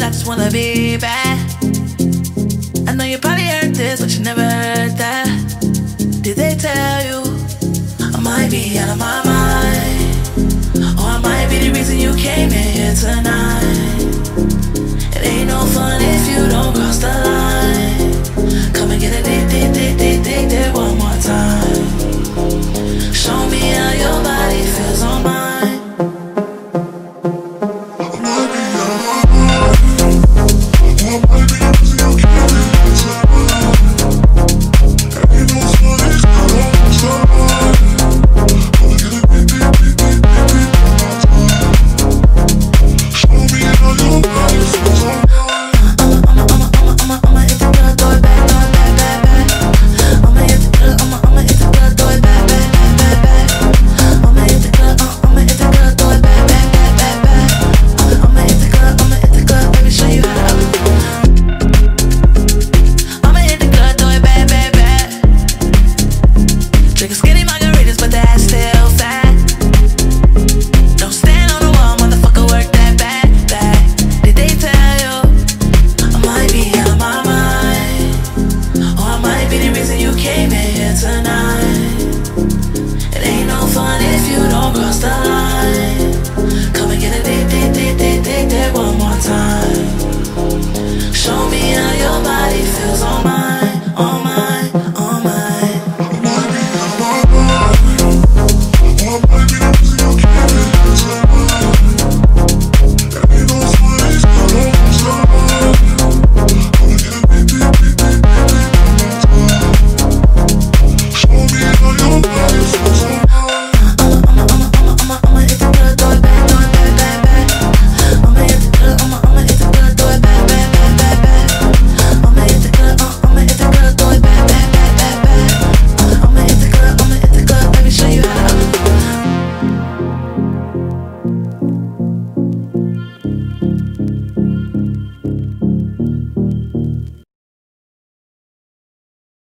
I just wanna be bad. I know you probably heard this, but you never heard that. Did they tell you I might be out of my mind? Or I might be the reason you came in here tonight.